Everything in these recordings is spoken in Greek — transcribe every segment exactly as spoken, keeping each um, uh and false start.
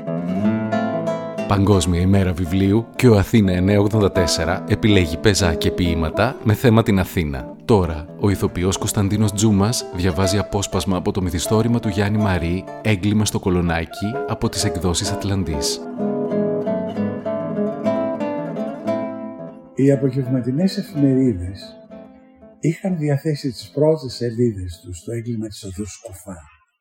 Παγκόσμια ημέρα βιβλίου και ο Αθήνα εννιακόσια ογδόντα τέσσερα επιλέγει πεζά και ποίηματα με θέμα την Αθήνα. Τώρα, ο ηθοποιός Κωνσταντίνος Τζούμας διαβάζει απόσπασμα από το μυθιστόρημα του Γιάννη Μαρί «Έγκλημα στο Κολονάκι» από τις εκδόσεις Ατλαντής. Οι απογευματινές εφημερίδες είχαν διαθέσει τις πρώτες σελίδες τους στο έγκλημα της οδού Σκουφά,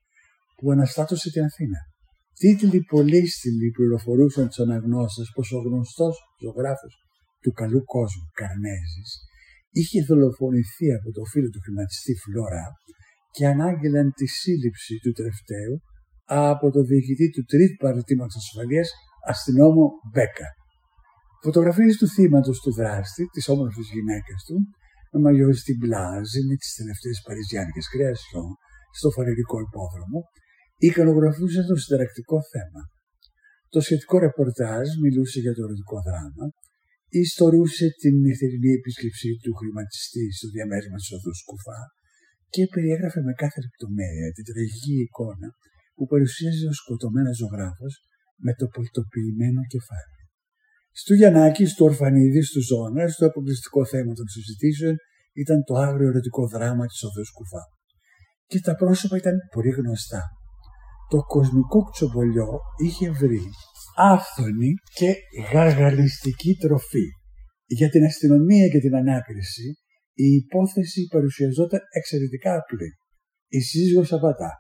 που αναστάτωσε την Αθήνα. Τίτλοι πολύστιλοι πληροφορούσαν τους αναγνώστες πως ο γνωστός ζωγράφος του καλού κόσμου, Καρνέζης, είχε δολοφονηθεί από το φίλο του χρηματιστή Φλωρά και ανάγγελαν τη σύλληψη του τελευταίου από το διοικητή του τρίτου παρατήματος ασφαλείας, αστυνόμο Μπέκα. Φωτογραφίες του θύματος του δράστη, της όμορφης γυναίκας του, με μαγιό στην πλάζη με τις τελευταίες παριζιάνικες κρεασιόν στο φαρερικό υπόδρομο, εικονογραφούσαν το συνταρακτικό θέμα. Το σχετικό ρεπορτάζ μιλούσε για το ερωτικό δράμα, ιστορούσε την νυχτερινή επίσκεψη του χρηματιστή στο διαμέρισμα της οδού Σκουφά και περιέγραφε με κάθε λεπτομέρεια την τραγική εικόνα που παρουσίαζε ο σκοτωμένος ζωγράφος με το πολτοποιημένο κεφάλι. Στου Γιαννάκη, του Ορφανίδη, του Ζώνας, το αποκλειστικό θέμα των συζητήσεων ήταν το άγριο ερωτικό δράμα της οδού Σκουφά. Και τα πρόσωπα ήταν πολύ γνωστά. Το κοσμικό κουτσομπολιό είχε βρει άφθονη και γαργαλιστική τροφή. Για την αστυνομία και την ανάκριση, η υπόθεση παρουσιαζόταν εξαιρετικά απλή. Η σύζυγος απατά.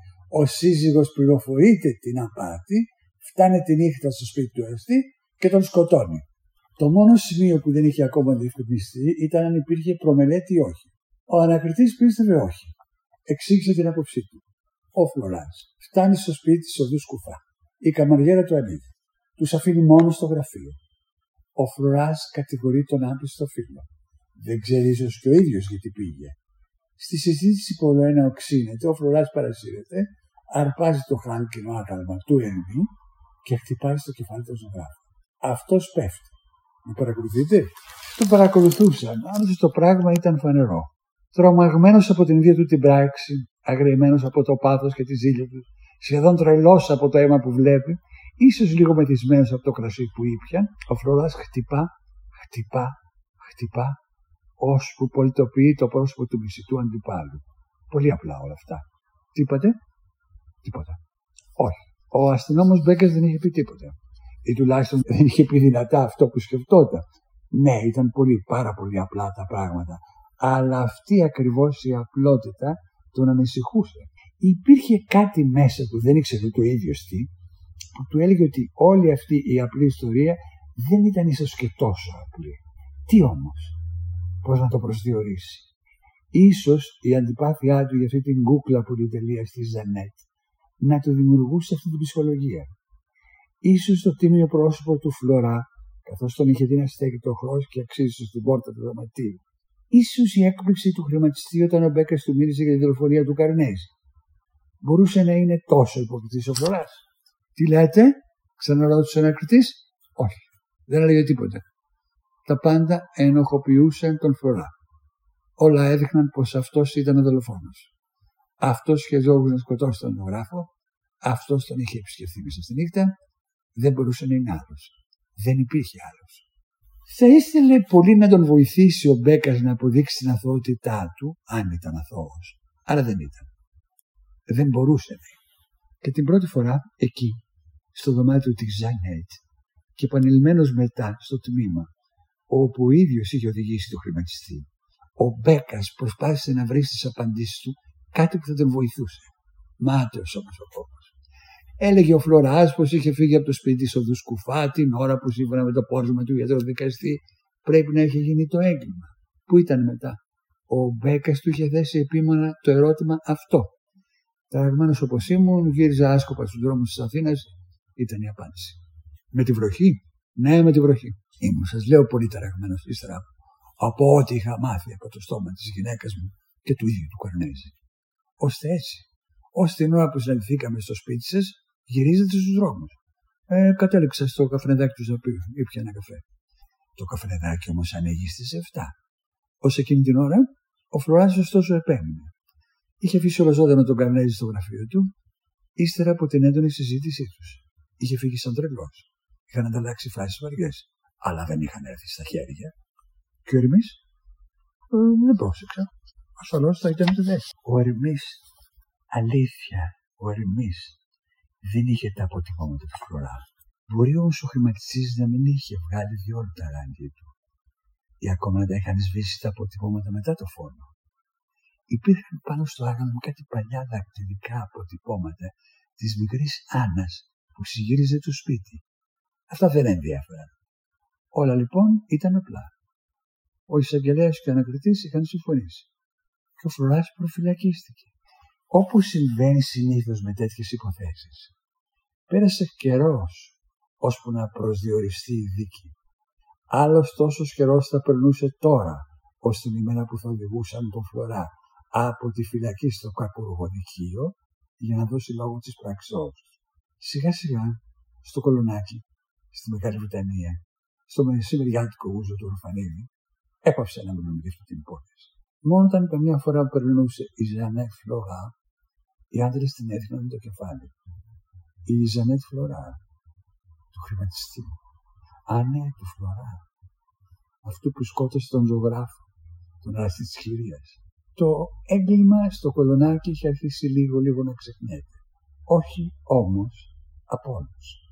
Ο σύζυγος πληροφορείται την απάτη, φτάνει τη νύχτα στο σπίτι του εραστή και τον σκοτώνει. Το μόνο σημείο που δεν είχε ακόμα διευκρινιστεί ήταν αν υπήρχε προμελέτη ή όχι. Ο ανακριτής πίστευε όχι. Εξήγησε την άποψή του. Ο Φλωράς φτάνει στο σπίτι της οδού Σκουφά. Η καμαριέρα του ανοίγει. Τους αφήνει μόνο στο γραφείο. Ο Φλωράς κατηγορεί τον άπιστο φίλο. Δεν ξέρει ίσως και ο ίδιος γιατί πήγε. Στη συζήτηση που όλο ένα οξύνεται, ο Φλωράς παρασύρεται, αρπάζει το χάλκινο άκαλμα του Ερμή και χτυπάει στο κεφάλι του ζωγράφου. Αυτός πέφτει. Με παρακολουθείτε? Τον παρακολουθούσαν, όμως το πράγμα ήταν φανερό. Τρομαγμένος από την ίδια του την πράξη, αγριεμένος από το πάθος και τη ζήλια του, σχεδόν τρελός από το αίμα που βλέπει, ίσως λίγο μεθυσμένος από το κρασί που ήπιαν, ο Φλωράς χτυπά, χτυπά, χτυπά, ώσπου πολιτοποιεί το πρόσωπο του μισητού αντιπάλου. Πολύ απλά όλα αυτά. Τι είπατε? Τίποτα. Όχι. Ο αστυνόμος Μπέκας δεν είχε πει τίποτα. Ή τουλάχιστον δεν είχε πει δυνατά αυτό που σκεφτόταν. Ναι, ήταν πολύ, πάρα πολύ απλά τα πράγματα. Αλλά αυτή ακριβώς η απλότητα τον ανησυχούσε. Υπήρχε κάτι μέσα του, δεν ήξερε το ίδιο τι, που του έλεγε ότι όλη αυτή η απλή ιστορία δεν ήταν ίσως και τόσο απλή. Τι όμως, πώς να το προσδιορίσει? Ίσως η αντιπάθειά του για αυτή την κούκλα πολυτελεία στη Ζανέτ να του δημιουργούσε αυτή την ψυχολογία. Ίσως το τίμιο πρόσωπο του Φλωρά, καθώς τον είχε δει να στέκει το χρός και αξίζει στην πόρτα του δωματίου. Ίσως η έκπληξη του χρηματιστή όταν ο Μπέκας του μίλησε για τη δολοφονία του Καρνέζη. Μπορούσε να είναι τόσο υποκριτής ο Φλωράς? Τι λέτε? Ξαναρώτησε ο ανακριτής. Όχι, δεν έλεγε τίποτα. Τα πάντα ενοχοποιούσαν τον Φλωρά. Όλα έδειχναν πως αυτός ήταν ο δολοφόνος. Αυτός σχεδιόταν να σκοτώσει τον ζωγράφο. Αυτός τον είχε επισκεφθεί μέσα στη νύχτα. Δεν μπορούσε να είναι άλλος. Δεν υπήρχε άλλος. Θα ήθελε πολύ να τον βοηθήσει ο Μπέκας να αποδείξει την αθωότητά του, αν ήταν αθώος. Αλλά δεν ήταν. Δεν μπορούσε να είναι. Και την πρώτη φορά, εκεί, στο δωμάτιο της Ζανέτ, και επανειλημμένος μετά στο τμήμα, όπου ο ίδιος είχε οδηγήσει τον χρηματιστή, ο Μπέκας προσπάθησε να βρει στις απαντήσεις του κάτι που θα τον βοηθούσε. Μάταιος όμως ο κόμμα. Έλεγε ο Φλωράς πως είχε φύγει από το σπίτι της οδού Σκουφά την ώρα που σύμφωνα με το πόρισμα του ιατροδικαστή πρέπει να είχε γίνει το έγκλημα. Πού ήταν μετά? Ο Μπέκας του είχε θέσει επίμονα το ερώτημα αυτό. Ταραγμένος όπως ήμουν, γύριζα άσκοπα στους δρόμους της Αθήνας, ήταν η απάντηση. Με τη βροχή? Ναι, με τη βροχή. Ήμουν, σας λέω, πολύ ταραγμένος ύστερα από ό,τι είχα μάθει από το στόμα της γυναίκας μου και του ίδιου του Καρνέζη. Ώστε έτσι, ώστε την ώρα που συναντηθήκαμε στο σπίτι σας, γυρίζετε στους δρόμους. Ε, κατέληξα στο καφενεδάκι του Ζαπίου, ήπια ένα καφέ. Το καφενεδάκι όμως ανοίγει στις επτά. Ως εκείνη την ώρα, ο Φλωράς ωστόσο επέμεινε. Είχε αφήσει όλο ζωντανό τον Καρνέζη στο γραφείο του, ύστερα από την έντονη συζήτησή τους. είχε φύγει σαν τρελός. Είχαν ανταλλάξει φράσεις βαριές, αλλά δεν είχαν έρθει στα χέρια. Και ο Ερμής ε, δεν πρόσεξα. Ασφαλώς θα ήταν το δεύτερο. Ο Ερμής, αλήθεια, ο Ερμής δεν είχε τα αποτυπώματα του Φλωρά. Μπορεί όμως ο χρηματιστής να μην είχε βγάλει διόλου τα ράντια του, ή ακόμα να τα είχαν σβήσει τα αποτυπώματα μετά το φόνο. Υπήρχαν πάνω στο άγαλμα κάτι παλιά δακτυλικά αποτυπώματα της μικρής Άννας που συγύριζε το σπίτι. Αυτά δεν ενδιαφέραν. Όλα λοιπόν ήταν απλά. Ο εισαγγελέας και ο ανακριτής είχαν συμφωνήσει. Και ο Φλωράς προφυλακίστηκε. Όπως συμβαίνει συνήθως με τέτοιες υποθέσεις. Πέρασε καιρός ώσπου να προσδιοριστεί η δίκη. Άλλος τόσος καιρός θα περνούσε τώρα, ως την ημέρα που θα οδηγούσαν τον Φλωρά από τη φυλακή στο κακουργοδικείο για να δώσει λόγο της πραξιός. Σιγά σιγά, στο Κολονάκι, στη Μεγάλη Βρετανία, στο μεσημεριάτικο ούζο του Ορφανίδη, έπαυσε να μιλούν για αυτή την υπόθεση. Μόνο όταν καμιά φορά περνούσε η Ζανέτ Φλωρά, οι άντρες την έδειχναν το κεφάλι. Η Ζανέτ Φλωρά, του χρηματιστή. Α, ναι, του Φλωρά. Αυτού που σκότωσε τον ζωγράφο, τον άστη της Χληρίας. Το έγκλημα στο Κολονάκι είχε αρχίσει λίγο-λίγο να ξεχνιέται. Όχι όμως από όλους.